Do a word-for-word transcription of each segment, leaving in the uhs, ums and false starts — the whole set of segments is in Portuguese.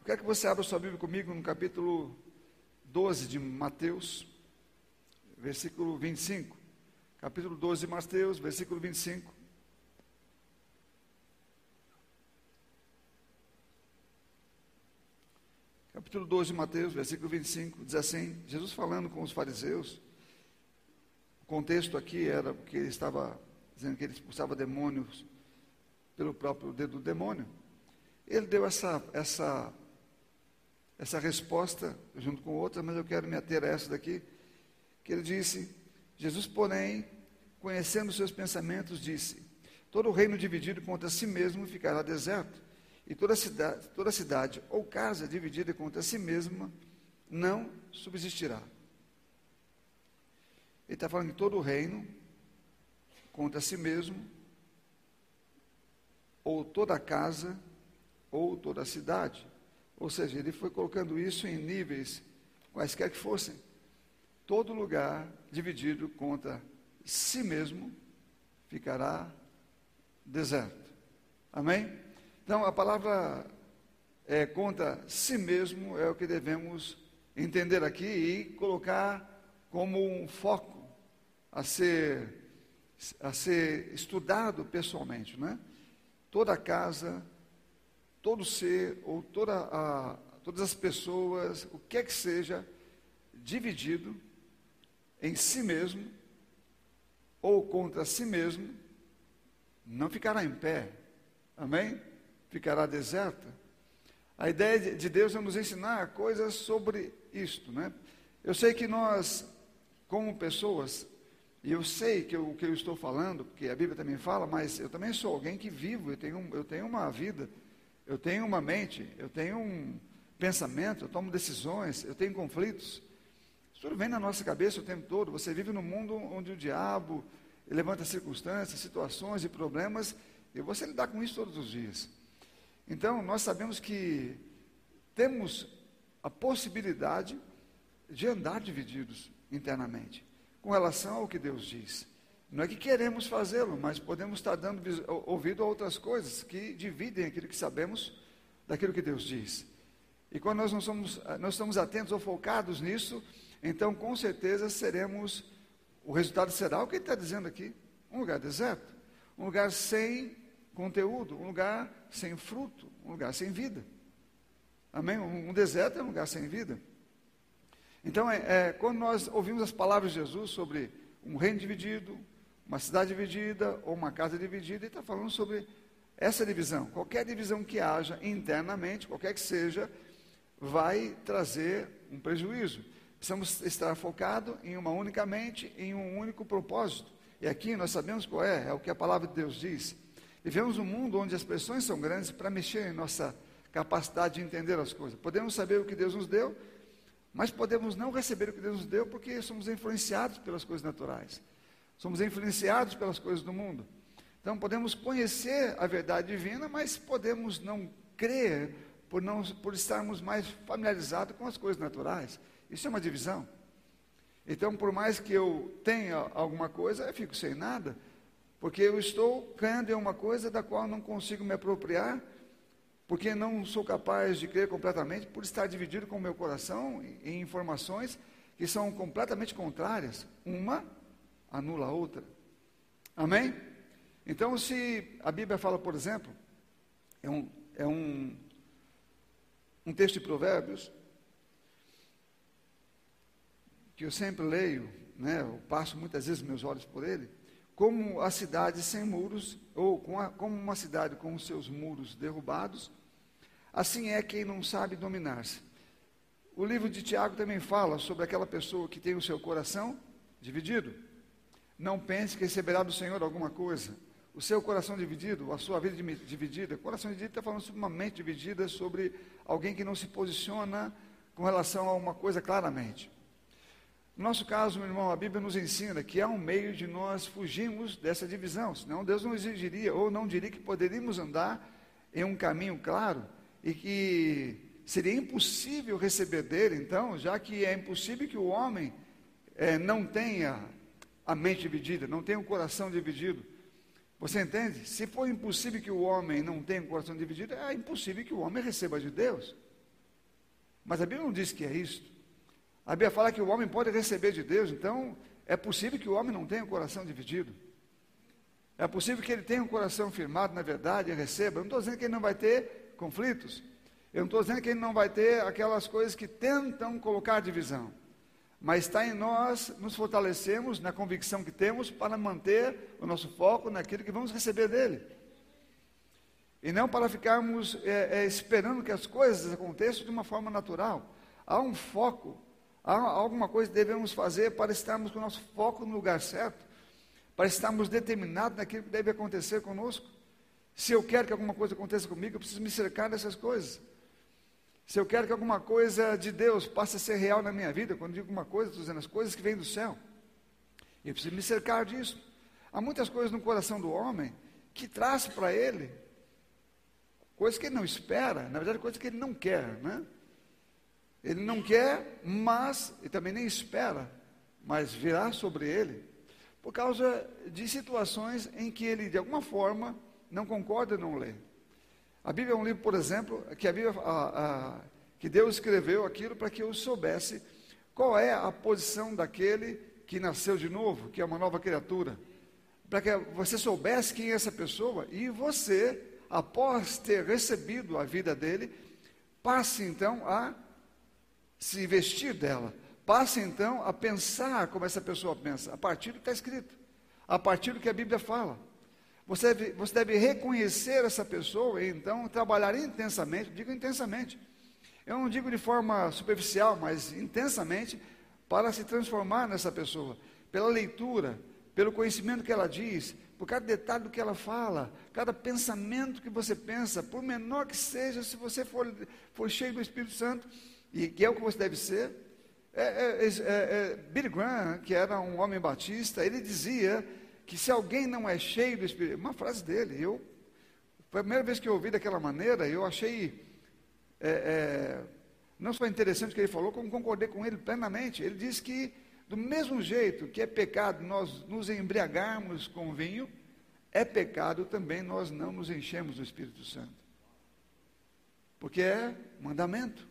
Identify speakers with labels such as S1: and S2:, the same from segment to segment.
S1: quero que você abra sua Bíblia comigo no capítulo doze de Mateus, versículo vinte e cinco. Capítulo doze de Mateus, versículo vinte e cinco. Capítulo doze de Mateus, versículo vinte e cinco, diz assim, Jesus falando com os fariseus. O contexto aqui era que ele estava dizendo que ele expulsava demônios pelo próprio dedo do demônio. Ele deu essa, essa, essa resposta junto com outra, mas eu quero me ater a essa daqui, que ele disse, Jesus, porém, conhecendo seus pensamentos, disse, todo reino dividido contra si mesmo ficará deserto, e toda cidade, toda cidade ou casa dividida contra si mesma não subsistirá. Ele está falando que todo reino contra si mesmo, ou toda casa, ou toda cidade. Ou seja, ele foi colocando isso em níveis, quaisquer que fossem. Todo lugar dividido contra si mesmo ficará deserto. Amém? Então, a palavra é, contra si mesmo é o que devemos entender aqui e colocar como um foco a ser, a ser estudado pessoalmente, né? Toda casa, todo ser ou toda a, todas as pessoas, o que é que seja, dividido em si mesmo ou contra si mesmo, não ficará em pé. Amém? Ficará deserta. A ideia de Deus é nos ensinar coisas sobre isto, né? Eu sei que nós, como pessoas, e eu sei que o que eu estou falando, porque a Bíblia também fala, mas eu também sou alguém que vivo, eu tenho, eu tenho uma vida, eu tenho uma mente, eu tenho um pensamento, eu tomo decisões, eu tenho conflitos. Isso tudo vem na nossa cabeça o tempo todo. Você vive num mundo onde o diabo levanta circunstâncias, situações e problemas, e você lidar com isso todos os dias. Então, nós sabemos que temos a possibilidade de andar divididos internamente, com relação ao que Deus diz. Não é que queremos fazê-lo, mas podemos estar dando ouvido a outras coisas que dividem aquilo que sabemos daquilo que Deus diz. E quando nós não somos, nós estamos atentos ou focados nisso, então com certeza seremos, o resultado será o que ele está dizendo aqui, um lugar deserto, um lugar sem conteúdo, um lugar sem fruto, um lugar sem vida. Amém? Um, um deserto é um lugar sem vida. Então, é, é, quando nós ouvimos as palavras de Jesus sobre um reino dividido, uma cidade dividida ou uma casa dividida, ele está falando sobre essa divisão. Qualquer divisão que haja internamente, qualquer que seja, vai trazer um prejuízo. Precisamos estar focados em uma única mente, em um único propósito. E aqui nós sabemos qual é, é o que a palavra de Deus diz. Vivemos um mundo onde as pressões são grandes para mexer em nossa capacidade de entender as coisas. Podemos saber o que Deus nos deu, mas podemos não receber o que Deus nos deu porque somos influenciados pelas coisas naturais. Somos influenciados pelas coisas do mundo. Então podemos conhecer a verdade divina, mas podemos não crer por, não, por estarmos mais familiarizados com as coisas naturais. Isso é uma divisão. Então, por mais que eu tenha alguma coisa, eu fico sem nada, porque eu estou caindo em uma coisa da qual não consigo me apropriar, porque não sou capaz de crer completamente, por estar dividido com o meu coração em informações que são completamente contrárias. Uma anula a outra. Amém? Então, se a Bíblia fala, por exemplo, é um, é um, um texto de Provérbios, que eu sempre leio, né, eu passo muitas vezes meus olhos por ele, como a cidade sem muros, ou com a, como uma cidade com os seus muros derrubados, assim é quem não sabe dominar-se. O livro de Tiago também fala sobre aquela pessoa que tem o seu coração dividido. Não pense que receberá do Senhor alguma coisa. O seu coração dividido, a sua vida dividida, coração dividido está falando sobre uma mente dividida, sobre alguém que não se posiciona com relação a uma coisa claramente. No nosso caso, meu irmão, a Bíblia nos ensina que há um meio de nós fugirmos dessa divisão, senão Deus não exigiria, ou não diria que poderíamos andar em um caminho claro, e que seria impossível receber dele, então, já que é impossível que o homem é, não tenha a mente dividida, não tenha o coração dividido. Você entende? Se for impossível que o homem não tenha o coração dividido, é impossível que o homem receba de Deus. Mas a Bíblia não diz que é isso. A Bíblia fala que o homem pode receber de Deus, então é possível que o homem não tenha um coração dividido. É possível que ele tenha um coração firmado na verdade e receba. Eu não estou dizendo que ele não vai ter conflitos. Eu não estou dizendo que ele não vai ter aquelas coisas que tentam colocar divisão. Mas está em nós nos fortalecermos na convicção que temos para manter o nosso foco naquilo que vamos receber dele. E não para ficarmos é, é, esperando que as coisas aconteçam de uma forma natural. Há um foco, há alguma coisa que devemos fazer para estarmos com o nosso foco no lugar certo, para estarmos determinados naquilo que deve acontecer conosco. Se eu quero que alguma coisa aconteça comigo, eu preciso me cercar dessas coisas. Se eu quero que alguma coisa de Deus passe a ser real na minha vida, quando digo alguma coisa, estou dizendo as coisas que vêm do céu, eu preciso me cercar disso. Há muitas coisas no coração do homem que traz para ele coisas que ele não espera, na verdade coisas que ele não quer, né? Ele não quer, mas, e também nem espera, mas virá sobre ele, por causa de situações em que ele, de alguma forma, não concorda e não lê. A Bíblia é um livro, por exemplo, que, a Bíblia, a, a, que Deus escreveu aquilo para que eu soubesse qual é a posição daquele que nasceu de novo, que é uma nova criatura, para que você soubesse quem é essa pessoa, e você, após ter recebido a vida dele, passe então a se vestir dela, passe então a pensar como essa pessoa pensa, a partir do que está escrito, a partir do que a Bíblia fala. Você deve, você deve reconhecer essa pessoa e então trabalhar intensamente, digo intensamente, eu não digo de forma superficial, mas intensamente, para se transformar nessa pessoa, pela leitura, pelo conhecimento que ela diz, por cada detalhe do que ela fala, cada pensamento que você pensa, por menor que seja, se você for, for cheio do Espírito Santo, e que é o que você deve ser. É, é, é, é, Billy Graham, que era um homem batista, ele dizia que se alguém não é cheio do Espírito, uma frase dele, eu, foi a primeira vez que eu ouvi daquela maneira, eu achei, é, é, não só interessante o que ele falou, como concordei com ele plenamente. Ele disse que, do mesmo jeito que é pecado nós nos embriagarmos com vinho, é pecado também nós não nos enchemos do Espírito Santo, porque é mandamento.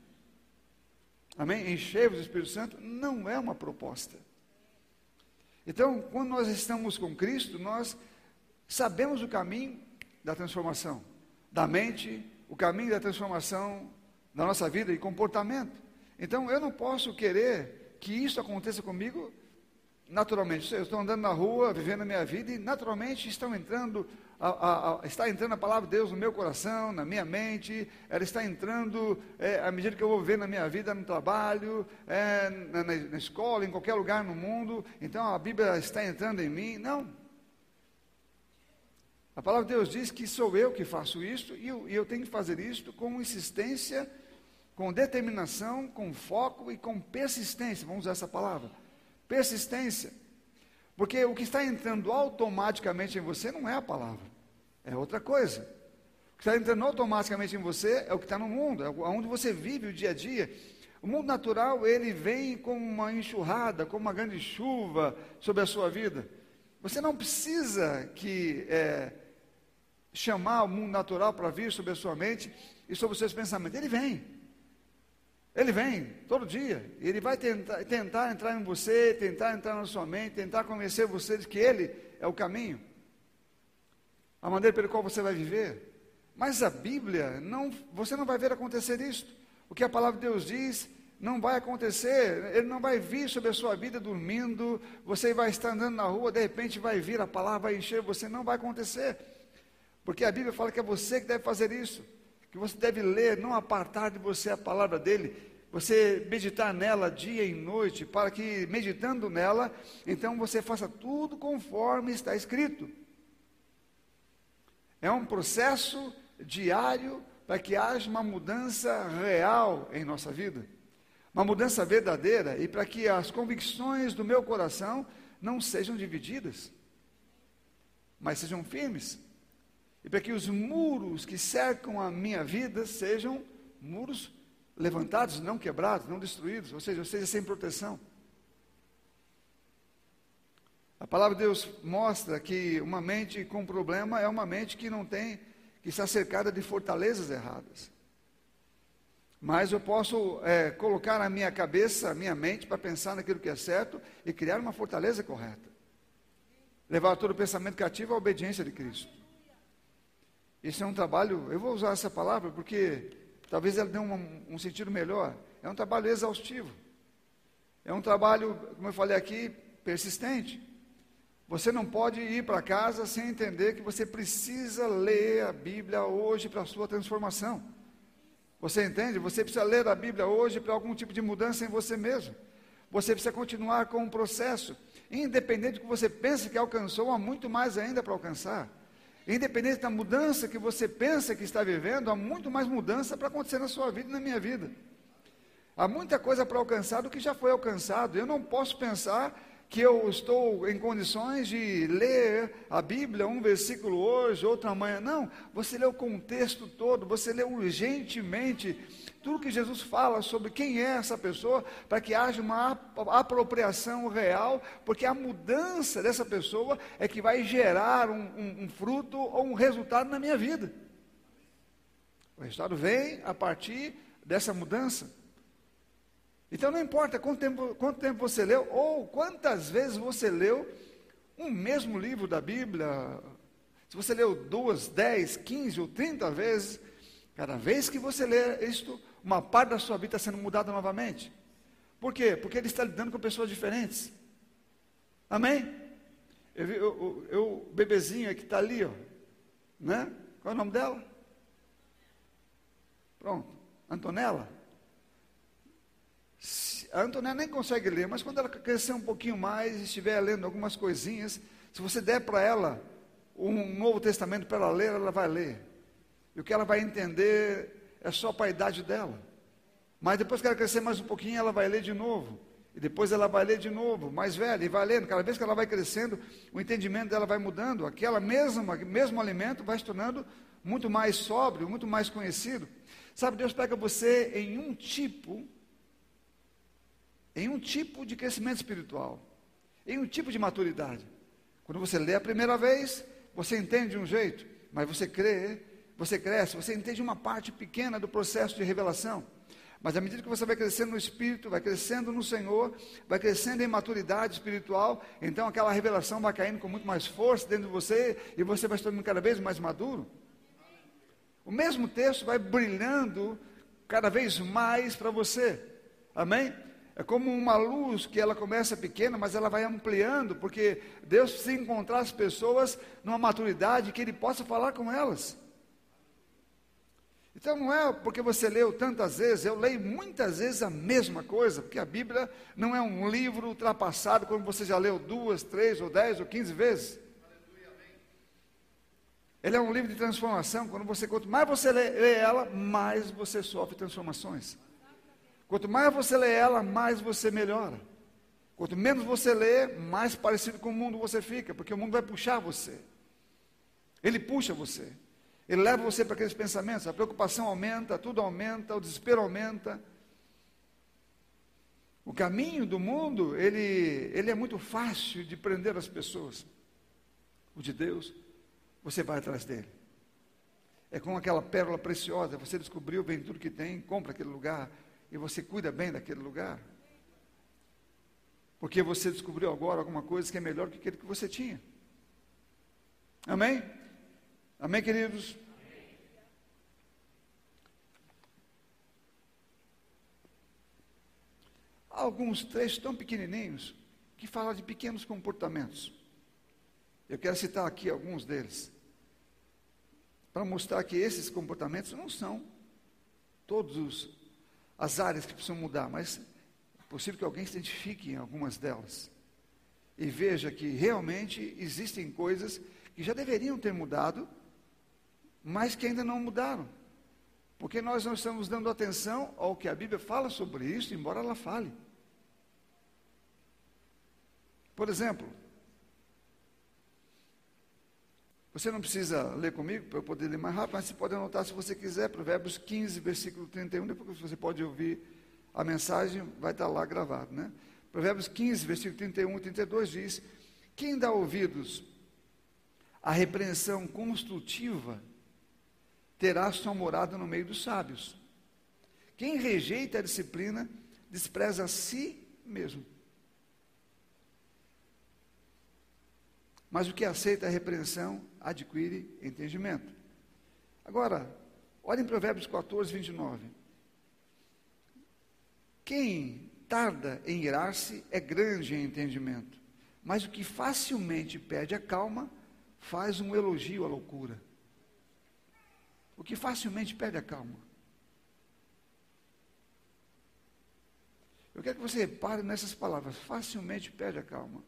S1: Amém? Encher-vos do Espírito Santo não é uma proposta. Então, quando nós estamos com Cristo, nós sabemos o caminho da transformação da mente, o caminho da transformação da nossa vida e comportamento. Então, eu não posso querer que isso aconteça comigo naturalmente. Eu estou andando na rua, vivendo a minha vida, e naturalmente estão entrando, a, a, a, está entrando a palavra de Deus no meu coração, na minha mente, ela está entrando é, à medida que eu vou viver na minha vida, no trabalho, é, na, na escola, em qualquer lugar no mundo. Então a Bíblia está entrando em mim. Não. A palavra de Deus diz que sou eu que faço isso, e eu, e eu tenho que fazer isso com insistência, com determinação, com foco e com persistência. Vamos usar essa palavra. Persistência, porque o que está entrando automaticamente em você não é a palavra, é outra coisa. O que está entrando automaticamente em você é o que está no mundo, é onde você vive o dia a dia. O mundo natural, ele vem como uma enxurrada, como uma grande chuva sobre a sua vida. Você não precisa que é, chamar o mundo natural para vir sobre a sua mente e sobre os seus pensamentos. Ele vem. Ele vem todo dia, ele vai tentar, tentar entrar em você, tentar entrar na sua mente, tentar convencer você de que ele é o caminho, a maneira pela qual você vai viver. Mas a Bíblia, não, você não vai ver acontecer isso. O que a palavra de Deus diz não vai acontecer, ele não vai vir sobre a sua vida dormindo, você vai estar andando na rua, de repente vai vir a palavra, vai encher você, não vai acontecer. Porque a Bíblia fala que é você que deve fazer isso, que você deve ler, não apartar de você a palavra dele, você meditar nela dia e noite, para que, meditando nela, então você faça tudo conforme está escrito. É um processo diário para que haja uma mudança real em nossa vida, uma mudança verdadeira, e para que as convicções do meu coração não sejam divididas, mas sejam firmes. E para que os muros que cercam a minha vida sejam muros levantados, não quebrados, não destruídos, ou seja, ou seja, sem proteção. A palavra de Deus mostra que uma mente com problema é uma mente que não tem, que está cercada de fortalezas erradas. Mas eu posso é, colocar a minha cabeça, a minha mente, para pensar naquilo que é certo e criar uma fortaleza correta. Levar todo o pensamento cativo à obediência de Cristo. Isso é um trabalho, eu vou usar essa palavra porque talvez ela dê um, um sentido melhor. É um trabalho exaustivo. É um trabalho, como eu falei aqui, persistente. Você não pode ir para casa sem entender que você precisa ler a Bíblia hoje para a sua transformação. Você entende? Você precisa ler a Bíblia hoje para algum tipo de mudança em você mesmo. Você precisa continuar com um processo. Independente do que você pense que alcançou, há muito mais ainda para alcançar. Independente da mudança que você pensa que está vivendo, há muito mais mudança para acontecer na sua vida e na minha vida. Há muita coisa para alcançar do que já foi alcançado. Eu não posso pensar que eu estou em condições de ler a Bíblia, um versículo hoje, outro amanhã. Não, você lê o contexto todo, você lê urgentemente tudo que Jesus fala sobre quem é essa pessoa, para que haja uma apropriação real, porque a mudança dessa pessoa é que vai gerar um, um, um fruto ou um resultado na minha vida. O resultado vem a partir dessa mudança. Então não importa quanto tempo, quanto tempo você leu, ou quantas vezes você leu um mesmo livro da Bíblia. Se você leu duas, dez, quinze ou trinta vezes, cada vez que você lê isto, uma parte da sua vida está sendo mudada novamente. Por quê? Porque ele está lidando com pessoas diferentes. Amém? Eu, eu, eu, eu bebezinho que está ali, ó, né? Qual é o nome dela? Pronto, Antonella. A Antonella nem consegue ler, mas quando ela crescer um pouquinho mais, estiver lendo algumas coisinhas, se você der para ela um Novo Testamento para ela ler, ela vai ler. E o que ela vai entender é só para a idade dela. Mas depois que ela crescer mais um pouquinho, ela vai ler de novo. E depois ela vai ler de novo, mais velha, e vai lendo. Cada vez que ela vai crescendo, o entendimento dela vai mudando. Aquela mesma, mesmo alimento vai se tornando muito mais sóbrio, muito mais conhecido. Sabe, Deus pega você em um tipo... em um tipo de crescimento espiritual, em um tipo de maturidade. Quando você lê a primeira vez, você entende de um jeito, mas você crê, você cresce, você entende uma parte pequena do processo de revelação. Mas à medida que você vai crescendo no Espírito, vai crescendo no Senhor, vai crescendo em maturidade espiritual, então aquela revelação vai caindo com muito mais força dentro de você, e você vai se tornando cada vez mais maduro. O mesmo texto vai brilhando cada vez mais para você. Amém? É como uma luz que ela começa pequena, mas ela vai ampliando, porque Deus precisa encontrar as pessoas numa maturidade que Ele possa falar com elas. Então não é porque você leu tantas vezes, eu leio muitas vezes a mesma coisa, porque a Bíblia não é um livro ultrapassado, quando você já leu duas, três, ou dez, ou quinze vezes. Ele é um livro de transformação, quando você, quanto mais você lê, lê ela, mais você sofre transformações. Quanto mais você lê ela, mais você melhora. Quanto menos você lê, mais parecido com o mundo você fica, porque o mundo vai puxar você. Ele puxa você. Ele leva você para aqueles pensamentos, a preocupação aumenta, tudo aumenta, o desespero aumenta. O caminho do mundo, ele, ele é muito fácil de prender as pessoas. O de Deus, você vai atrás dele. É como aquela pérola preciosa, você descobriu, vende tudo que tem, compra aquele lugar, e você cuida bem daquele lugar. Porque você descobriu agora alguma coisa que é melhor que aquele que você tinha. Amém? Amém, queridos? Amém. Há alguns trechos tão pequenininhos que falam de pequenos comportamentos. Eu quero citar aqui alguns deles, para mostrar que esses comportamentos não são todos os as áreas que precisam mudar, mas é possível que alguém se identifique em algumas delas e veja que realmente existem coisas que já deveriam ter mudado, mas que ainda não mudaram, porque nós não estamos dando atenção ao que a Bíblia fala sobre isso, embora ela fale. Por exemplo, você não precisa ler comigo para eu poder ler mais rápido, mas você pode anotar se você quiser, Provérbios quinze, versículo trinta e um, depois você pode ouvir a mensagem, vai estar lá gravado, né? Provérbios quinze, versículo trinta e um e trinta e dois diz: quem dá ouvidos à repreensão construtiva terá sua morada no meio dos sábios. Quem rejeita a disciplina, despreza a si mesmo. Mas o que aceita a repreensão, adquire entendimento. Agora, olha em Provérbios quatorze, vinte e nove. Quem tarda em irar-se é grande em entendimento, mas o que facilmente perde a calma, faz um elogio à loucura. O que facilmente perde a calma. Eu quero que você repare nessas palavras, facilmente perde a calma.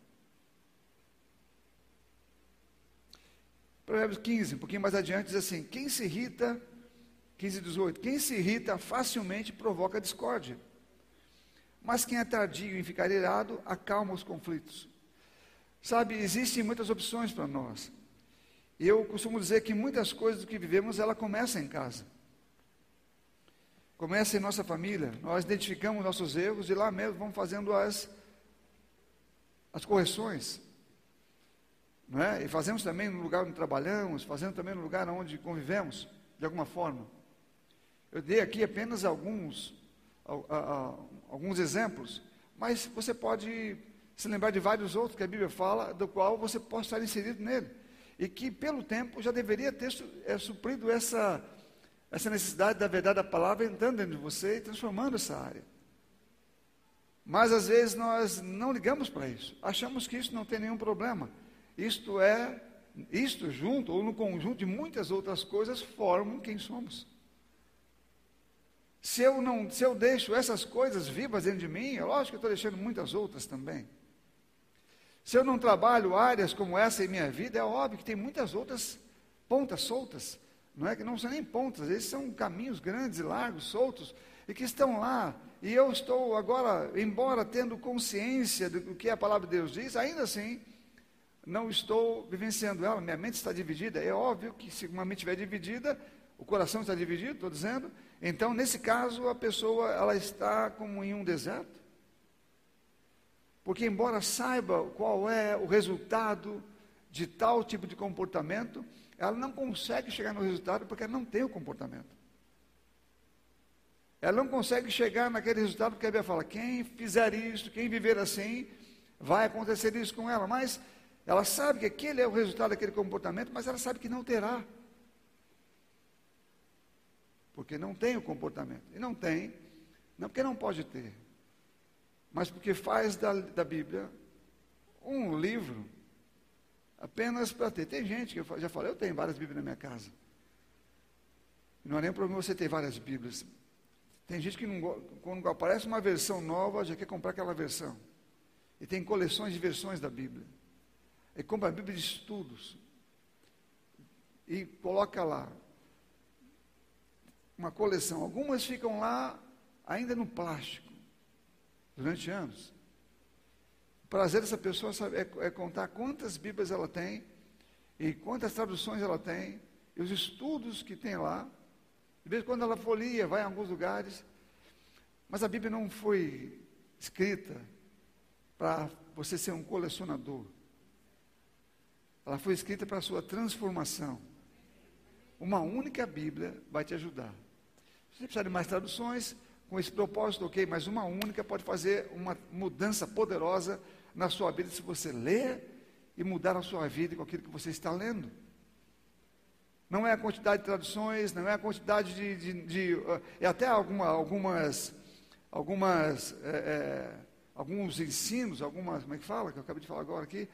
S1: Provérbios quinze, um pouquinho mais adiante, diz assim, quem se irrita, quinze, dezoito, quem se irrita facilmente provoca discórdia, mas quem é tardio em ficar irado, acalma os conflitos. Sabe, existem muitas opções para nós. Eu costumo dizer que muitas coisas do que vivemos, ela começa em casa. Começa em nossa família. Nós identificamos nossos erros e lá mesmo vamos fazendo as, as correções. Não é? E fazemos também no lugar onde trabalhamos, fazemos também no lugar onde convivemos, de alguma forma. Eu dei aqui apenas alguns, a, a, a, alguns exemplos, mas você pode se lembrar de vários outros que a Bíblia fala, do qual você pode estar inserido nele. E que, pelo tempo, já deveria ter é, suprido essa, essa necessidade da verdade da palavra entrando dentro de você e transformando essa área. Mas, às vezes, nós não ligamos para isso. Achamos que isso não tem nenhum problema. Isto é, isto junto, ou no conjunto de muitas outras coisas, formam quem somos. Se eu, não, se eu deixo essas coisas vivas dentro de mim, é lógico que eu estou deixando muitas outras também. Se eu não trabalho áreas como essa em minha vida, é óbvio que tem muitas outras pontas soltas, não é que não são nem pontas, eles são caminhos grandes e largos, soltos, e que estão lá, e eu estou agora, embora tendo consciência do que a palavra de Deus diz, ainda assim, não estou vivenciando ela, minha mente está dividida, é óbvio que se uma mente estiver dividida, o coração está dividido, estou dizendo, então nesse caso a pessoa, ela está como em um deserto, porque embora saiba qual é o resultado de tal tipo de comportamento, ela não consegue chegar no resultado porque ela não tem o comportamento. Ela não consegue chegar naquele resultado porque a Bíblia fala, quem fizer isso, quem viver assim, vai acontecer isso com ela, mas ela sabe que aquele é o resultado daquele comportamento, mas ela sabe que não terá. Porque não tem o comportamento. E não tem, não porque não pode ter, mas porque faz da, da Bíblia um livro apenas para ter. Tem gente que eu já falei, eu tenho várias Bíblias na minha casa. Não é nem problema você ter várias Bíblias. Tem gente que não, quando aparece uma versão nova, já quer comprar aquela versão. E tem coleções de versões da Bíblia. E compra a Bíblia de estudos. E coloca lá uma coleção. Algumas ficam lá ainda no plástico, durante anos. O prazer dessa pessoa sabe, é, é contar quantas Bíblias ela tem, e quantas traduções ela tem, e os estudos que tem lá. De vez em quando ela folheia, vai em alguns lugares, mas a Bíblia não foi escrita para você ser um colecionador. Ela foi escrita para a sua transformação. Uma única Bíblia vai te ajudar. Se você precisar de mais traduções, com esse propósito, ok, mas uma única pode fazer uma mudança poderosa na sua vida, se você ler e mudar a sua vida com aquilo que você está lendo. Não é a quantidade de traduções, não é a quantidade de... de, de uh, é até alguma, algumas, algumas é, é, alguns ensinos, algumas, como é que fala, que eu acabei de falar agora aqui.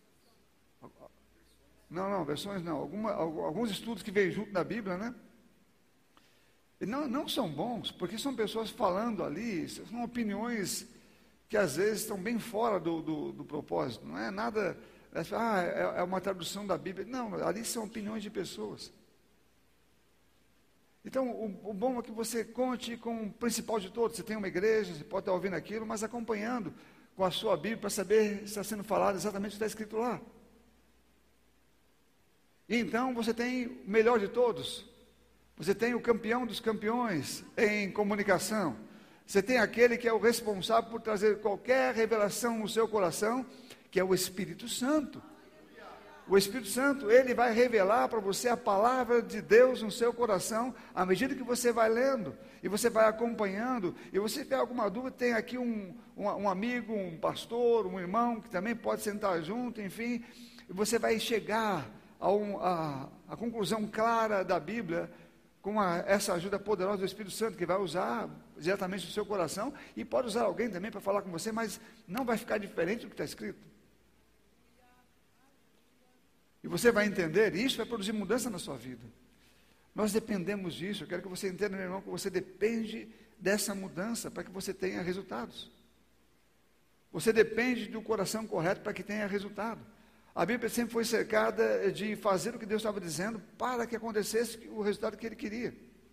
S1: Não, não, versões não, Alguma, alguns estudos que vêm junto da Bíblia, né? E não, não são bons, porque são pessoas falando ali, são opiniões que às vezes estão bem fora do, do, do propósito, não é nada, ah, é, é uma tradução da Bíblia, não, ali são opiniões de pessoas. Então, o, o bom é que você conte com o principal de todos, você tem uma igreja, você pode estar ouvindo aquilo, mas acompanhando com a sua Bíblia, para saber se está sendo falado exatamente o que está escrito lá. E então, você tem o melhor de todos, você tem o campeão dos campeões em comunicação. Você tem aquele que é o responsável por trazer qualquer revelação no seu coração, que é o Espírito Santo. O Espírito Santo, ele vai revelar para você a palavra de Deus no seu coração, à medida que você vai lendo, e você vai acompanhando, e você tiver alguma dúvida, tem aqui um, um, um amigo, um pastor, um irmão, que também pode sentar junto, enfim, e você vai chegar a, um, a, a conclusão clara da Bíblia, com a, essa ajuda poderosa do Espírito Santo, que vai usar diretamente no seu coração, e pode usar alguém também para falar com você, mas não vai ficar diferente do que está escrito. E você vai entender, e isso vai produzir mudança na sua vida. Nós dependemos disso. Eu quero que você entenda, meu irmão, que você depende dessa mudança para que você tenha resultados. Você depende do coração correto para que tenha resultado. A Bíblia sempre foi cercada de fazer o que Deus estava dizendo para que acontecesse o resultado que Ele queria.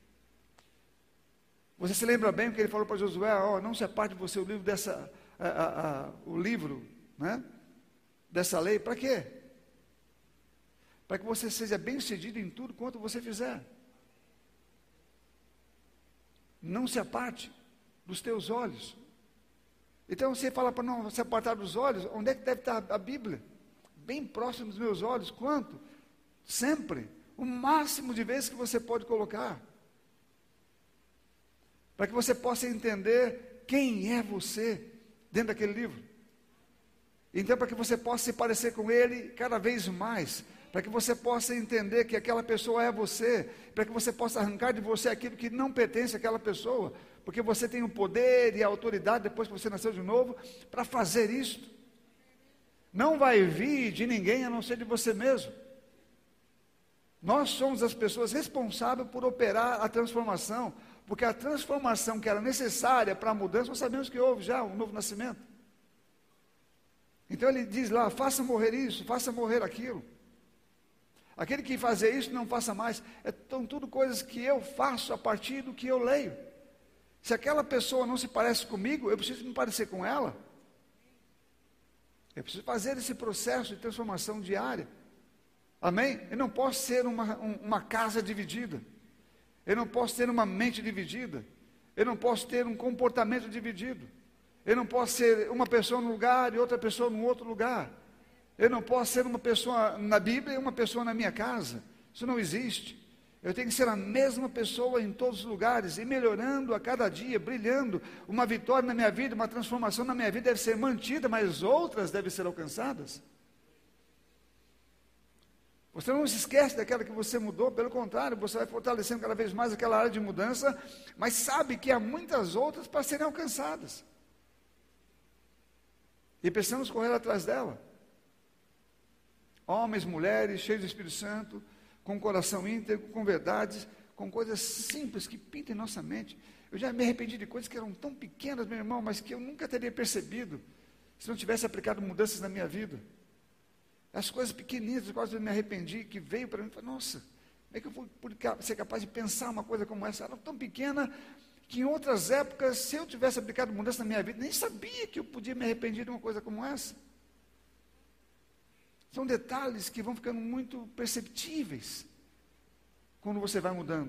S1: Você se lembra bem o que Ele falou para Josué? Oh, não se aparte de você o livro dessa, a, a, a, o livro, né, dessa lei. Para quê? Para que você seja bem-sucedido em tudo quanto você fizer. Não se aparte dos teus olhos. Então você fala para não se apartar dos olhos, onde é que deve estar a Bíblia? Bem próximo dos meus olhos. Quanto? Sempre. O máximo de vezes que você pode colocar. Para que você possa entender quem é você dentro daquele livro. Então, para que você possa se parecer com ele cada vez mais. Para que você possa entender que aquela pessoa é você, para que você possa arrancar de você aquilo que não pertence àquela pessoa, porque você tem o poder e a autoridade, depois que você nasceu de novo, para fazer isto. Não vai vir de ninguém a não ser de você mesmo. Nós somos as pessoas responsáveis por operar a transformação, porque a transformação que era necessária para a mudança, nós sabemos que houve já um novo nascimento. Então ele diz lá, faça morrer isso, faça morrer aquilo. Aquele que fazer isso, não faça mais. São tudo coisas que eu faço a partir do que eu leio. Se aquela pessoa não se parece comigo, eu preciso me parecer com ela. Eu preciso fazer esse processo de transformação diária. Amém? Eu não posso ser uma, um, uma casa dividida. Eu não posso ter uma mente dividida. Eu não posso ter um comportamento dividido. Eu não posso ser uma pessoa num lugar e outra pessoa num outro lugar. Eu não posso ser uma pessoa na Bíblia e uma pessoa na minha casa. Isso não existe. Eu tenho que ser a mesma pessoa em todos os lugares, e melhorando a cada dia, brilhando. Uma vitória na minha vida, uma transformação na minha vida deve ser mantida, mas outras devem ser alcançadas. Você não se esquece daquela que você mudou, pelo contrário, você vai fortalecendo cada vez mais aquela área de mudança, mas sabe que há muitas outras para serem alcançadas. E precisamos correr atrás dela. Homens, mulheres, cheios do Espírito Santo, com coração íntegro, com verdades, com coisas simples que pintam em nossa mente. Eu já me arrependi de coisas que eram tão pequenas, meu irmão, mas que eu nunca teria percebido, se não tivesse aplicado mudanças na minha vida. As coisas pequeninas, das quais eu me arrependi, que veio para mim, falei, nossa, como é que eu vou ser capaz de pensar uma coisa como essa? Ela era tão pequena, que em outras épocas, se eu tivesse aplicado mudança na minha vida, nem sabia que eu podia me arrepender de uma coisa como essa. São detalhes que vão ficando muito perceptíveis quando você vai mudando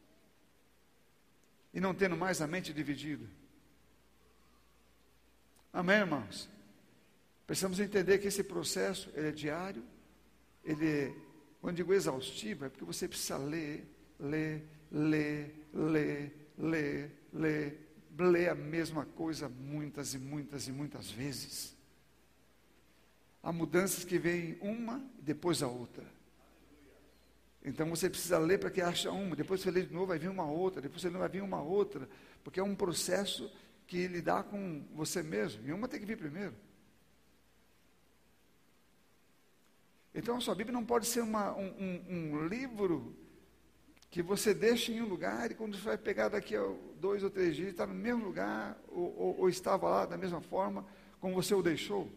S1: e não tendo mais a mente dividida. Amém, irmãos? Precisamos entender que esse processo ele é diário, ele é, quando digo exaustivo, é porque você precisa ler, ler, ler, ler, ler, ler, ler a mesma coisa muitas e muitas e muitas vezes. Há mudanças que vêm uma e depois a outra. Então você precisa ler para que ache uma, depois você lê de novo, vai vir uma outra, depois você lê, vai vir uma outra, porque é um processo que lidar com você mesmo, e uma tem que vir primeiro. Então a sua Bíblia não pode ser uma, um, um, um livro que você deixa em um lugar, e quando você vai pegar daqui a dois ou três dias, está no mesmo lugar, ou, ou, ou estava lá da mesma forma como você o deixou.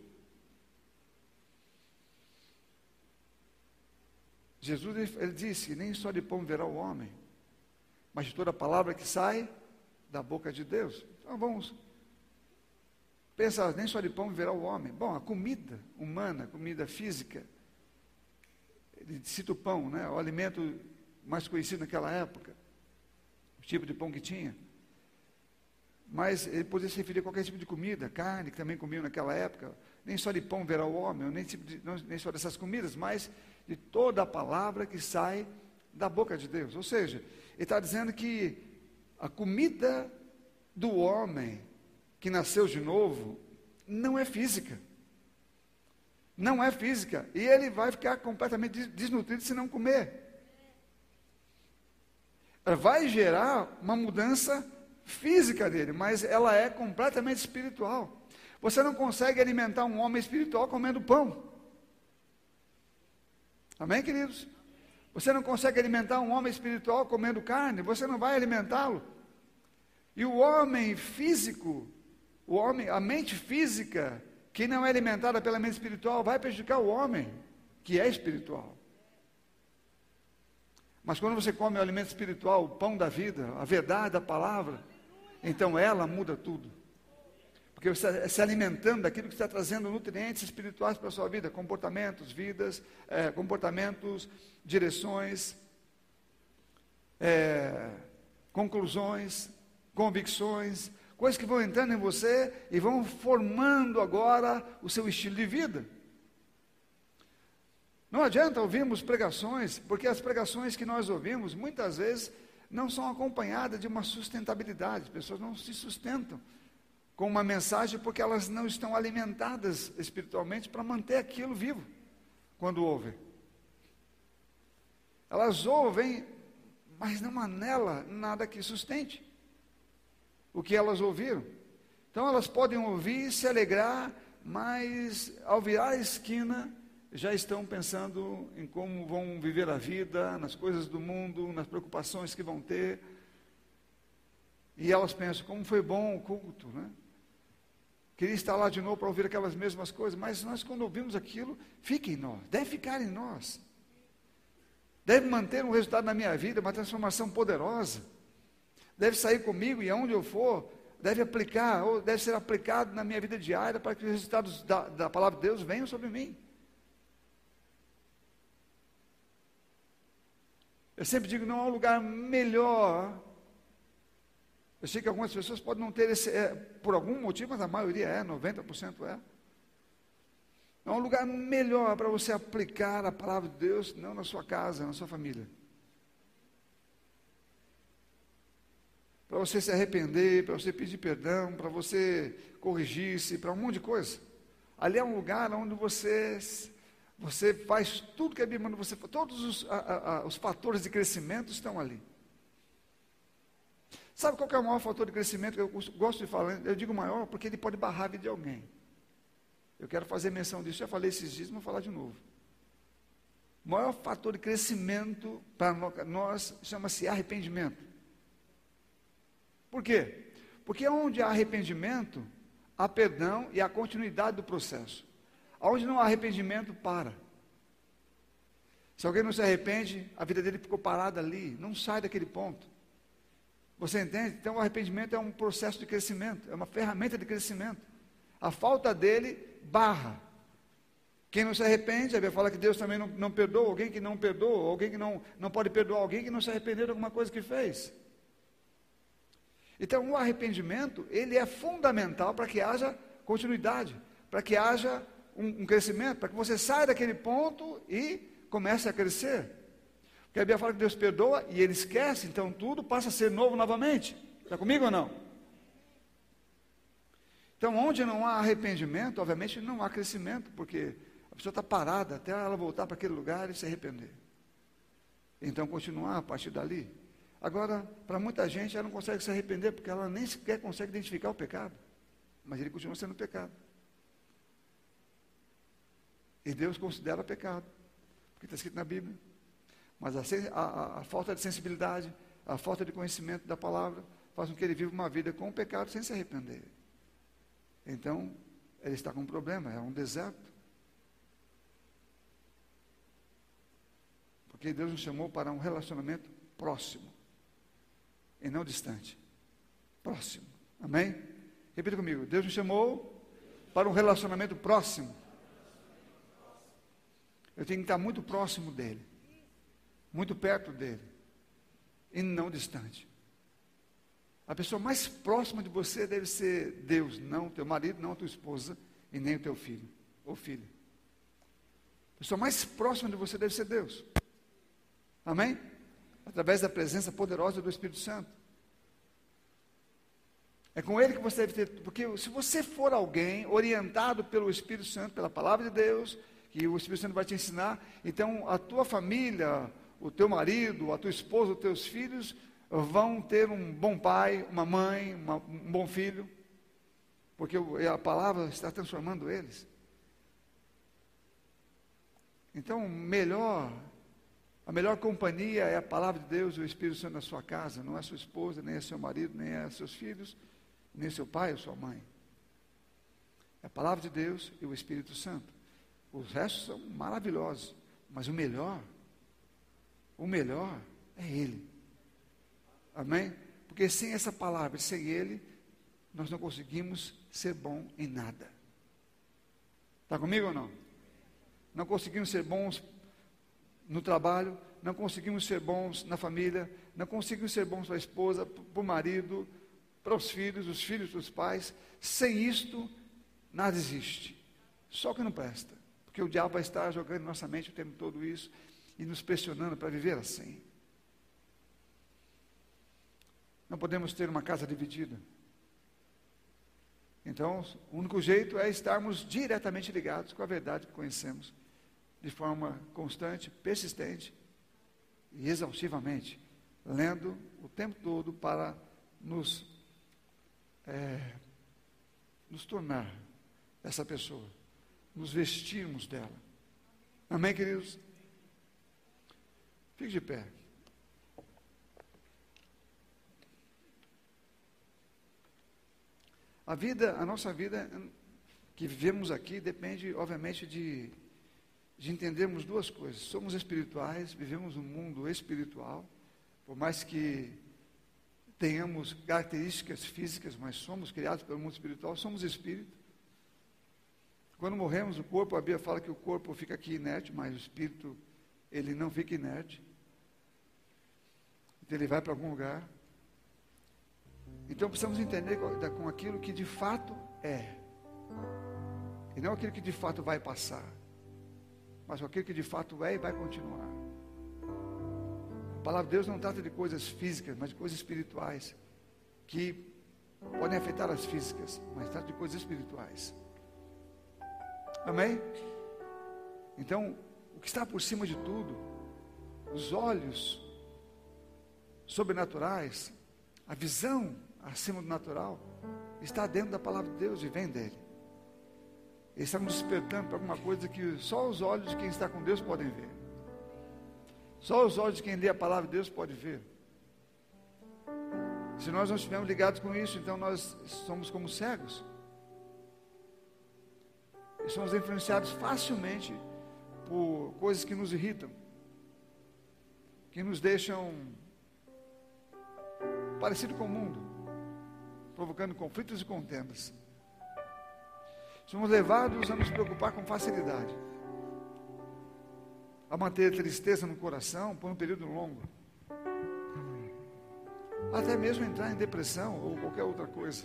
S1: Jesus ele, ele disse, nem só de pão verá o homem, mas de toda palavra que sai da boca de Deus. Então vamos pensar, nem só de pão verá o homem. Bom, a comida humana, a comida física, ele cita o pão, né, o alimento mais conhecido naquela época, o tipo de pão que tinha. mas ele podia se referir a qualquer tipo de comida, carne, que também comiam naquela época, nem só de pão verá o homem, nem, tipo de, não, nem só dessas comidas, mas de toda a palavra que sai da boca de Deus. Ou seja, ele está dizendo que a comida do homem que nasceu de novo não é física. Não é física. E ele vai ficar completamente desnutrido se não comer. Vai gerar uma mudança física dele, mas ela é completamente espiritual. Você não consegue alimentar um homem espiritual comendo pão. Amém, queridos? Você não consegue alimentar um homem espiritual comendo carne, você não vai alimentá-lo. E o homem físico, o homem, a mente física, que não é alimentada pela mente espiritual, vai prejudicar o homem, que é espiritual. Mas quando você come o alimento espiritual, o pão da vida, a verdade da palavra, então ela muda tudo. Porque você está se alimentando daquilo que está trazendo nutrientes espirituais para a sua vida, comportamentos, vidas, é, comportamentos, direções, é, conclusões, convicções, coisas que vão entrando em você e vão formando agora o seu estilo de vida. Não adianta ouvirmos pregações, porque as pregações que nós ouvimos, muitas vezes, não são acompanhadas de uma sustentabilidade. As pessoas não se sustentam com uma mensagem porque elas não estão alimentadas espiritualmente para manter aquilo vivo, quando ouvem. Elas ouvem, mas não há nela nada que sustente o que elas ouviram. Então elas podem ouvir, se alegrar, mas ao virar a esquina, já estão pensando em como vão viver a vida, nas coisas do mundo, nas preocupações que vão ter. E elas pensam, como foi bom o culto, né? Queria estar lá de novo para ouvir aquelas mesmas coisas, mas nós quando ouvimos aquilo, fica em nós, deve ficar em nós. Deve manter um resultado na minha vida, uma transformação poderosa. Deve sair comigo e aonde eu for, deve aplicar, ou deve ser aplicado na minha vida diária para que os resultados da, da palavra de Deus venham sobre mim. Eu sempre digo, não há um lugar melhor. Eu sei que algumas pessoas podem não ter esse, é, por algum motivo, mas a maioria é, noventa por cento é. Não há um lugar melhor para você aplicar a palavra de Deus, não na sua casa, na sua família. Para você se arrepender, para você pedir perdão, para você corrigir-se, para um monte de coisa. Ali é um lugar onde você... Você faz tudo que a Bíblia manda você fazer. Todos os, a, a, os fatores de crescimento estão ali. Sabe qual que é o maior fator de crescimento que eu gosto de falar? Eu digo maior porque ele pode barrar a vida de alguém. Eu quero fazer menção disso. Já falei esses dias, vou falar de novo. O maior fator de crescimento para nós chama-se arrependimento. Por quê? Porque onde há arrependimento, há perdão e há continuidade do processo. Onde não há arrependimento, para. Se alguém não se arrepende, a vida dele ficou parada ali, não sai daquele ponto. Você entende? Então o arrependimento é um processo de crescimento, é uma ferramenta de crescimento. A falta dele barra. Quem não se arrepende, a Bíblia fala que Deus também não, não perdoa, alguém que não perdoa, alguém que não, não pode perdoar alguém que não se arrependeu de alguma coisa que fez. Então o arrependimento, ele é fundamental para que haja continuidade, para que haja Um, um crescimento, para que você saia daquele ponto e comece a crescer. Porque a Bíblia fala que Deus perdoa e Ele esquece, então tudo passa a ser novo novamente. Está comigo ou não? Então, onde não há arrependimento, obviamente não há crescimento, porque a pessoa está parada até ela voltar para aquele lugar e se arrepender. Então, continuar a partir dali. Agora, para muita gente, ela não consegue se arrepender, porque ela nem sequer consegue identificar o pecado. Mas ele continua sendo pecado. E Deus considera pecado, porque está escrito na Bíblia. Mas a, a, a falta de sensibilidade, a falta de conhecimento da palavra, faz com que ele viva uma vida com o pecado sem se arrepender. Então, ele está com um problema, é um deserto. Porque Deus nos chamou para um relacionamento próximo, e não distante. Próximo, amém? Repita comigo, Deus nos chamou para um relacionamento próximo. Eu tenho que estar muito próximo dele, muito perto dele, e não distante. A pessoa mais próxima de você deve ser Deus, não o teu marido, não a tua esposa e nem o teu filho ou filha. A pessoa mais próxima de você deve ser Deus. Amém? Através da presença poderosa do Espírito Santo. É com Ele que você deve ter, porque se você for alguém orientado pelo Espírito Santo, pela palavra de Deus, que o Espírito Santo vai te ensinar, então a tua família, o teu marido, a tua esposa, os teus filhos vão ter um bom pai, uma mãe, uma, um bom filho, porque a palavra está transformando eles. Então, melhor, a melhor companhia é a palavra de Deus e o Espírito Santo na sua casa, não é sua esposa, nem é seu marido, nem é seus filhos, nem seu pai ou sua mãe. É a palavra de Deus e o Espírito Santo. Os restos são maravilhosos, mas o melhor, o melhor é Ele. Amém? Porque sem essa palavra, sem Ele, nós não conseguimos ser bom em nada. Está comigo ou não? Não conseguimos ser bons no trabalho, não conseguimos ser bons na família, não conseguimos ser bons para a esposa, para o marido, para os filhos, os filhos dos pais. Sem isto, nada existe. Só que não presta. Porque o diabo vai estar jogando em nossa mente o tempo todo isso e nos pressionando para viver assim. Não podemos ter uma casa dividida. Então, o único jeito é estarmos diretamente ligados com a verdade que conhecemos, de forma constante, persistente e exaustivamente, lendo o tempo todo para nos, é, nos tornar essa pessoa, nos vestirmos dela. Amém, queridos? Fique de pé. A vida, a nossa vida que vivemos aqui depende, obviamente, de, de entendermos duas coisas. Somos espirituais, vivemos um mundo espiritual, por mais que tenhamos características físicas, mas somos criados pelo mundo espiritual, somos espírito. Quando morremos, o corpo, a Bíblia fala que o corpo fica aqui inerte, mas o espírito, ele não fica inerte. Então ele vai para algum lugar. Então precisamos entender com aquilo que de fato é, e não aquilo que de fato vai passar, mas aquilo que de fato é e vai continuar. A palavra de Deus não trata de coisas físicas, mas de coisas espirituais, que podem afetar as físicas, mas trata de coisas espirituais. Amém? Então, o que está por cima de tudo, os olhos sobrenaturais, a visão acima do natural, está dentro da palavra de Deus e vem dele. Ele está nos despertando para alguma coisa que só os olhos de quem está com Deus podem ver. Só os olhos de quem lê a palavra de Deus podem ver. Se nós não estivermos ligados com isso, então nós somos como cegos. E somos influenciados facilmente por coisas que nos irritam, que nos deixam parecido com o mundo, provocando conflitos e contendas. Somos levados a nos preocupar com facilidade, a manter tristeza no coração por um período longo, até mesmo entrar em depressão ou qualquer outra coisa,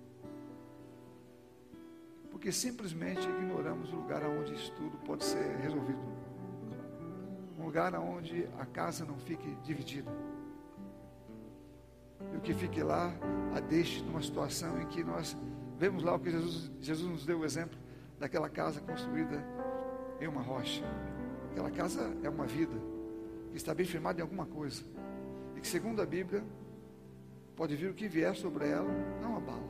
S1: porque simplesmente ignoramos o lugar onde isso tudo pode ser resolvido, um lugar onde a casa não fique dividida, e o que fique lá, a deixe numa situação em que nós vemos lá o que Jesus, Jesus nos deu o exemplo daquela casa construída em uma rocha. Aquela casa é uma vida que está bem firmada em alguma coisa, e que segundo a Bíblia, pode vir o que vier sobre ela, não abala.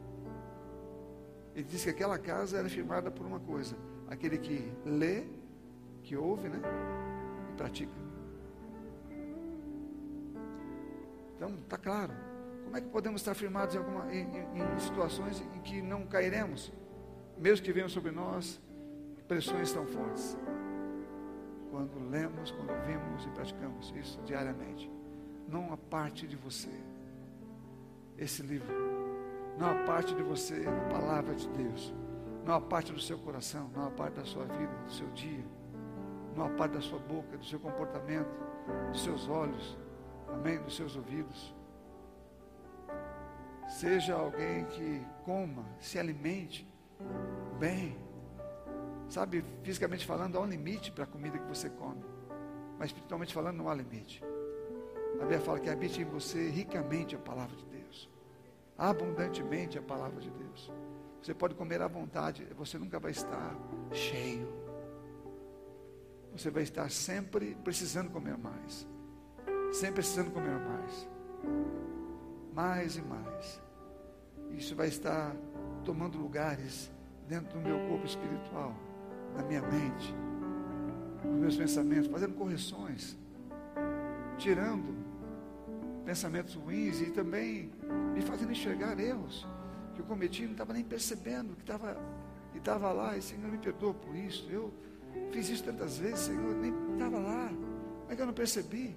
S1: Ele diz que aquela casa era firmada por uma coisa, aquele que lê, que ouve, né, e pratica. Então, está claro. Como é que podemos estar firmados em, alguma, em, em, em situações em que não cairemos, mesmo que venham sobre nós pressões tão fortes? Quando lemos, quando ouvimos e praticamos isso diariamente. Não a parte de você, esse livro, não a parte de você, a palavra de Deus, não a parte do seu coração, não a parte da sua vida, do seu dia, não a parte da sua boca, do seu comportamento, dos seus olhos, amém, dos seus ouvidos. Seja alguém que coma, se alimente bem. Sabe, fisicamente falando, há um limite para a comida que você come. Mas espiritualmente falando, não há limite. A Bíblia fala que habite em você ricamente a palavra de Deus. Abundantemente a palavra de Deus. Você pode comer à vontade, você nunca vai estar cheio. Você vai estar sempre precisando comer mais. Sempre precisando comer mais. Mais e mais. Isso vai estar tomando lugares dentro do meu corpo espiritual, na minha mente, nos meus pensamentos, fazendo correções, tirando pensamentos ruins e também me fazendo enxergar erros que eu cometi, não estava nem percebendo que estava que estava lá. E Senhor, me perdoa por isso. Eu fiz isso tantas vezes, Senhor, nem estava lá, mas que eu não percebi.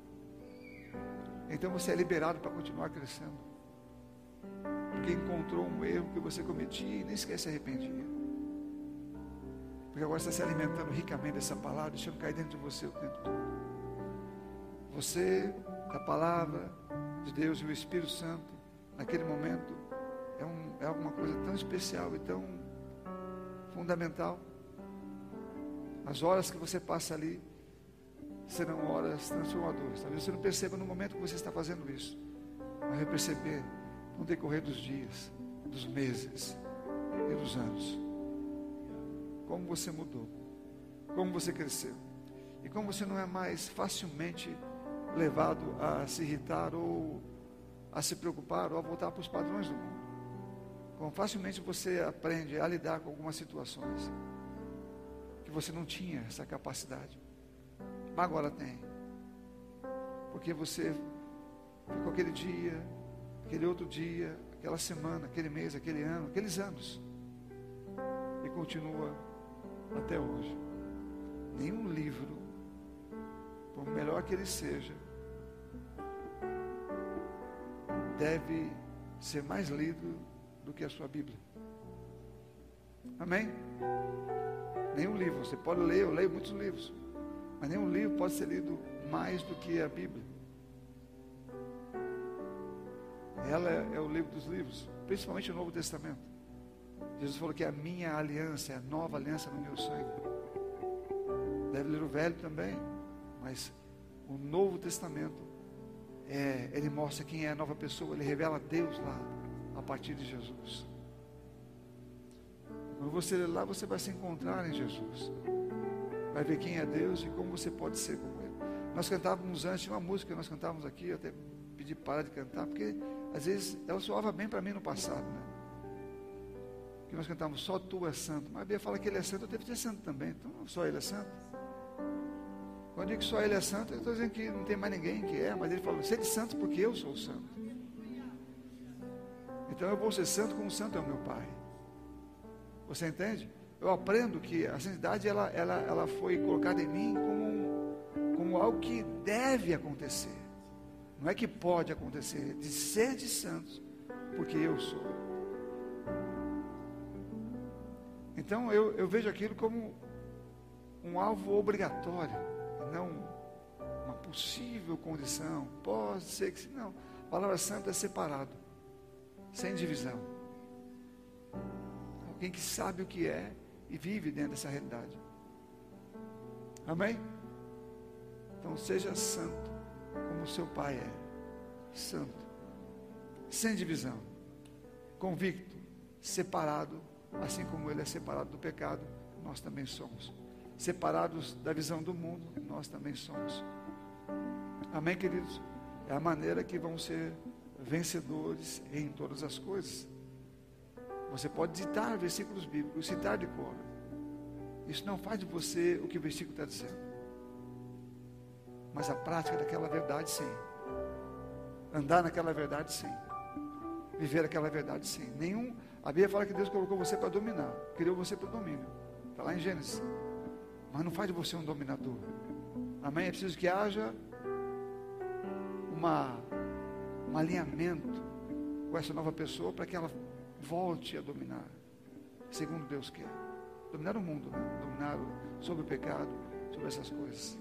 S1: Então você é liberado para continuar crescendo, porque encontrou um erro que você cometia e nem sequer se arrependia, porque agora está se alimentando ricamente dessa palavra, deixando cair dentro de você o tempo todo. Você, a palavra de Deus e o Espírito Santo, naquele momento, é, um, é alguma coisa tão especial e tão fundamental. As horas que você passa ali serão horas transformadoras. Talvez você não perceba no momento que você está fazendo isso, mas vai perceber no decorrer dos dias, dos meses e dos anos, como você mudou, como você cresceu, e como você não é mais facilmente levado a se irritar ou a se preocupar ou a voltar para os padrões do mundo. Como facilmente você aprende a lidar com algumas situações que você não tinha essa capacidade, mas agora tem, porque você ficou aquele dia, aquele outro dia, aquela semana, aquele mês, aquele ano, aqueles anos, e continua até hoje. Nenhum livro, por melhor que ele seja, deve ser mais lido do que a sua Bíblia. Amém? Nenhum livro, você pode ler, eu leio muitos livros, mas nenhum livro pode ser lido mais do que a Bíblia. Ela é, é o livro dos livros, principalmente o Novo Testamento. Jesus falou que a minha aliança é a nova aliança no meu sangue. Deve ler o Velho também, mas o Novo Testamento, é, ele mostra quem é a nova pessoa, ele revela Deus lá, a partir de Jesus. Quando você ler lá, você vai se encontrar em Jesus, vai ver quem é Deus e como você pode ser como Ele. Nós cantávamos antes, tinha uma música que nós cantávamos aqui, eu até pedi para parar de cantar, porque às vezes ela soava bem para mim no passado, né? Que nós cantávamos, só Tu és santo, mas a Bíblia fala que Ele é santo, eu devo ser santo também, então só Ele é santo. Quando eu digo que só Ele é santo, eu estou dizendo que não tem mais ninguém que é, mas Ele falou, sede santo porque eu sou santo. Então eu vou ser santo como o santo é o meu Pai. Você entende? Eu aprendo que a santidade ela, ela, ela foi colocada em mim como, um, como algo que deve acontecer. Não é que pode acontecer, é de ser de santos, porque eu sou. Então eu, eu vejo aquilo como um alvo obrigatório, não uma possível condição. Pode ser que não. A palavra santa é separado, sem divisão. Alguém que sabe o que é e vive dentro dessa realidade. Amém? Então seja santo como o seu Pai é. Santo, sem divisão, convicto, separado, assim como Ele é separado do pecado, nós também somos. Separados da visão do mundo, nós também somos. Amém, queridos? É a maneira que vão ser vencedores em todas as coisas. Você pode ditar versículos bíblicos, citar de cor. Isso não faz de você o que o versículo está dizendo, mas a prática daquela verdade, sim. Andar naquela verdade, sim. Viver aquela verdade, sim. Nenhum, a Bíblia fala que Deus colocou você para dominar, criou você para o domínio. Está lá em Gênesis. Mas não faz de você um dominador. Amém? É preciso que haja uma, um alinhamento com essa nova pessoa para que ela volte a dominar, segundo Deus quer. Dominar o mundo, né? Dominar o, sobre o pecado, sobre essas coisas.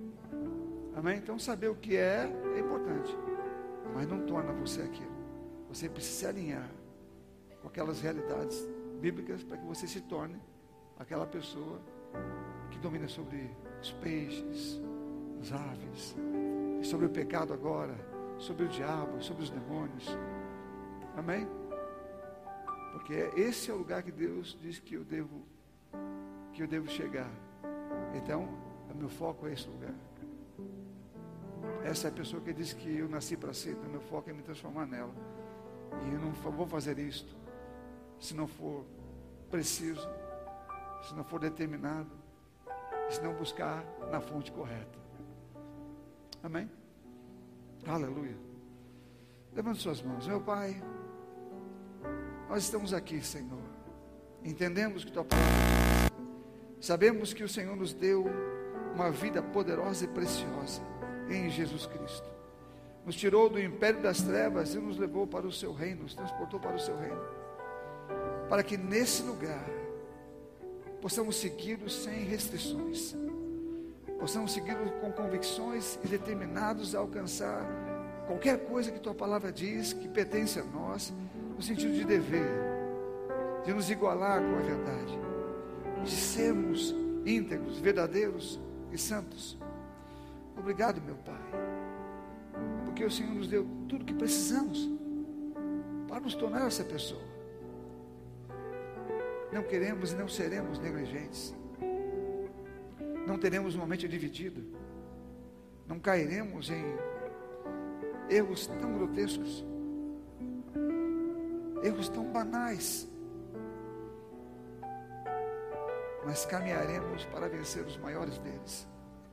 S1: Amém? Então saber o que é, é importante, mas não torna você aquilo. você precisa se alinhar com aquelas realidades bíblicas para que você se torne aquela pessoa que domina sobre os peixes, as aves, e sobre o pecado agora, sobre o diabo, sobre os demônios. Amém? Porque esse é o lugar que Deus diz que eu devo, que eu devo chegar. Então, o meu foco é esse lugar. Essa é a pessoa que diz que eu nasci para ser, então meu foco é me transformar nela. E eu não vou fazer isto se não for preciso, se não for determinado, se não buscar na fonte correta. Amém? Aleluia. Levante suas mãos. Meu Pai, nós estamos aqui, Senhor. Entendemos que Tua palavra diz. Sabemos que o Senhor nos deu uma vida poderosa e preciosa em Jesus Cristo. Nos tirou do império das trevas e nos levou para o Seu reino, nos transportou para o Seu reino. Para que nesse lugar possamos segui-lo sem restrições. Possamos segui-lo com convicções e determinados a alcançar qualquer coisa que Tua palavra diz que pertence a nós, no sentido de dever, de nos igualar com a verdade, de sermos íntegros, verdadeiros e santos. Obrigado, meu Pai, porque o Senhor nos deu tudo o que precisamos para nos tornar essa pessoa. Não queremos e não seremos negligentes. Não teremos uma mente dividida. Não cairemos em erros tão grotescos, erros tão banais, mas caminharemos para vencer os maiores deles.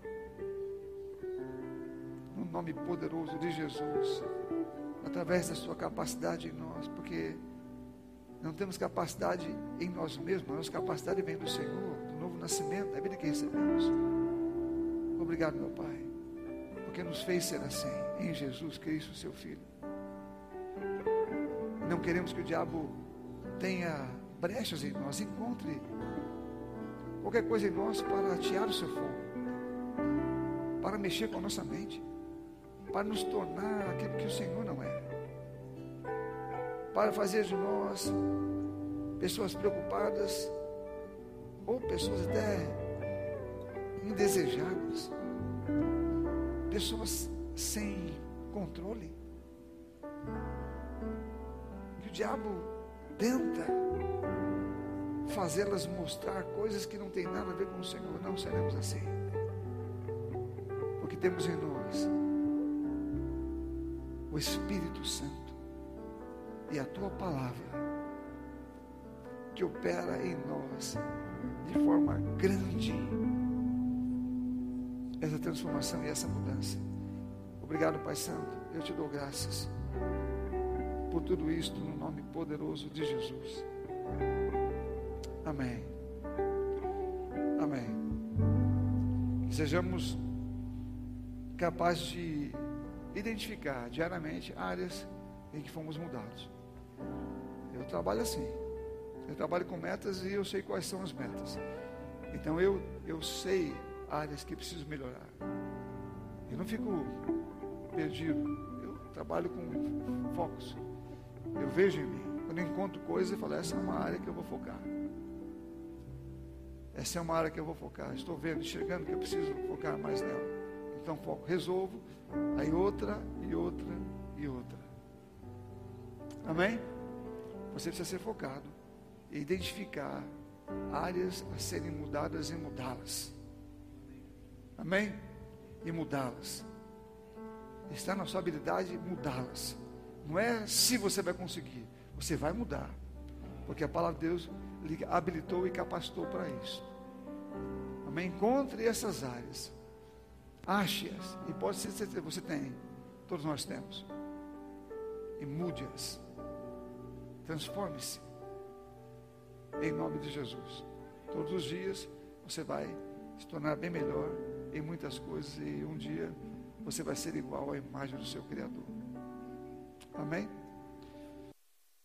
S1: No nome poderoso de Jesus, através da sua capacidade em nós, porque não temos capacidade em nós mesmos, a nossa capacidade vem do Senhor, do novo nascimento, da vida que recebemos. Obrigado, meu Pai, porque nos fez ser assim, em Jesus Cristo, seu Filho. Não queremos que o diabo tenha brechas em nós, encontre qualquer coisa em nós para atear o seu fogo, para mexer com a nossa mente, para nos tornar aquilo que o Senhor não é, para fazer de nós pessoas preocupadas ou pessoas até indesejáveis, pessoas sem controle. Que o diabo tenta fazê-las mostrar coisas que não tem nada a ver com o Senhor. Não seremos assim, porque temos em nós o Espírito Santo e a Tua palavra, que opera em nós de forma grande essa transformação e essa mudança. Obrigado, Pai Santo, eu te dou graças por tudo isto, no nome poderoso de Jesus. Amém. Amém. Que sejamos capazes de identificar diariamente áreas em que fomos mudados. Eu trabalho assim. Eu trabalho com metas e eu sei quais são as metas. Então eu, eu sei áreas que preciso melhorar. Eu não fico perdido. Eu trabalho com focos. Eu vejo em mim. Quando eu encontro coisas, eu falo, essa é uma área que eu vou focar. Essa é uma área que eu vou focar. Estou vendo, enxergando que eu preciso focar mais nela. Então foco, resolvo. Aí outra, e outra, e outra. Amém? Você precisa ser focado e identificar áreas a serem mudadas e mudá-las. Amém? E mudá-las. Está na sua habilidade mudá-las. Não é se você vai conseguir, você vai mudar. Porque a palavra de Deus lhe habilitou e capacitou para isso. Amém? Encontre essas áreas. Ache-as. E pode ser que você tem. Todos nós temos. E mude-as. Transforme-se. Em nome de Jesus. Todos os dias você vai se tornar bem melhor em muitas coisas. E um dia você vai ser igual à imagem do seu Criador. Amém?